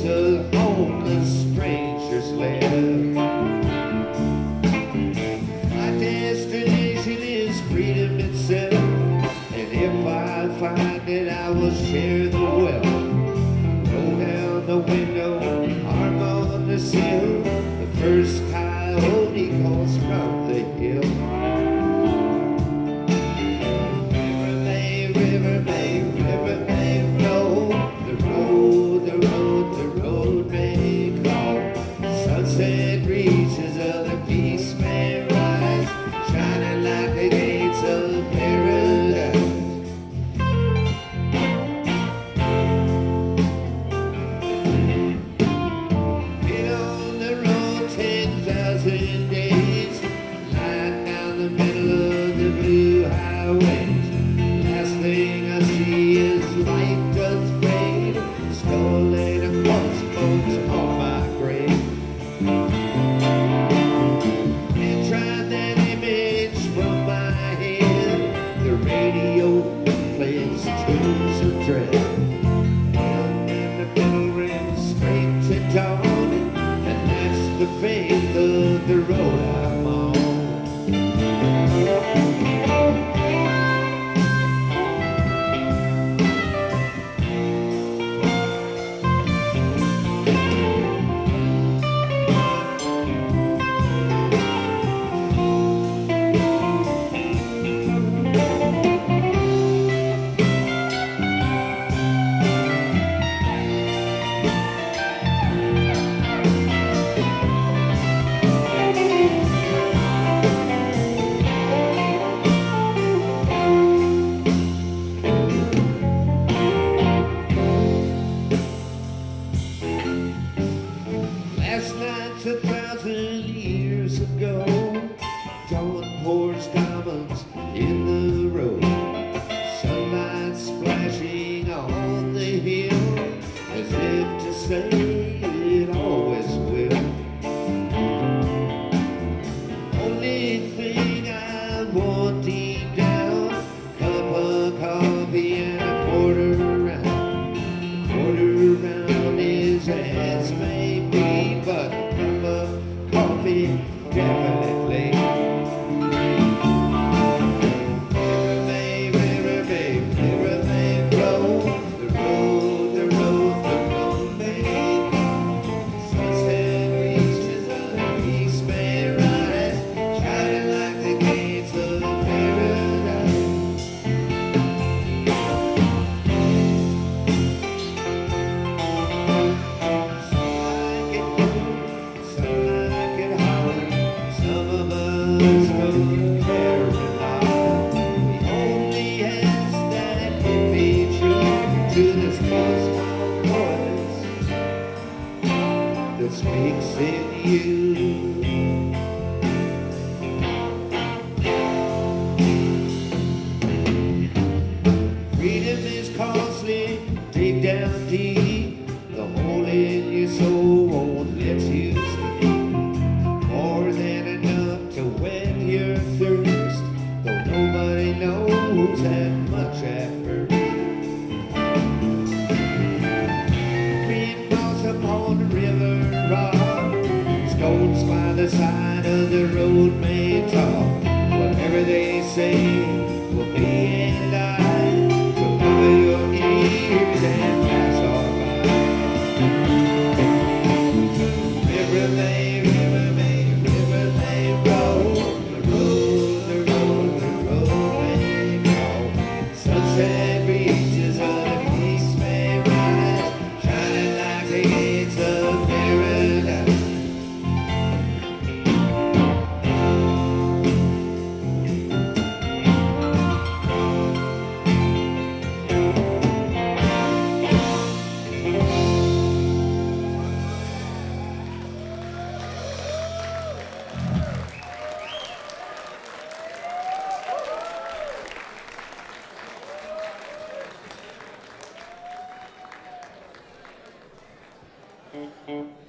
a homeless stranger's lair. My destination is freedom itself, and if I find it, I will share the wealth. Roll down the window, arm on the sill, the first coyote calls from the hill. River may roll, the road may call. Sunset reaches, other peace may rise, shining like the gates of paradise. Been on the road 10,000 days, lying down the middle of the blue highways. Last thing I see is light doth fade, skull and a crossbones on my grave. Can't drive that image from my head, the radio plays tunes of dread. Held in the middle ring straight to dawn, and that's the fate of the road I'm on. Last night's 1,000 years ago. Dawn pours diamonds in the road. Sunlight splashing on the hill, as if to say it always will. Only thing I want deep down, cup of coffee and a quarter round. A quarter round is as may be, but a cup of coffee definitely. River may roll, the road may call. Sunset reaches, other peace may rise, shining like the gates of paradise. Some like it hard, some of us don't care at all. We only ask that it be true to this cosmos voice that speaks in you. Freedom is costly, dig down deep, the hole in your soul won't let you sleep. More than enough to wet your thirst, though nobody knows that much at first. Green moss upon the river rock, stones by the side of the road may talk. Whatever they say will be in line, so cover your ears and pass on by. River may roll, the road may call. Sunset reaches, other peace may rise, shining like the gates of paradise. Mm-hmm.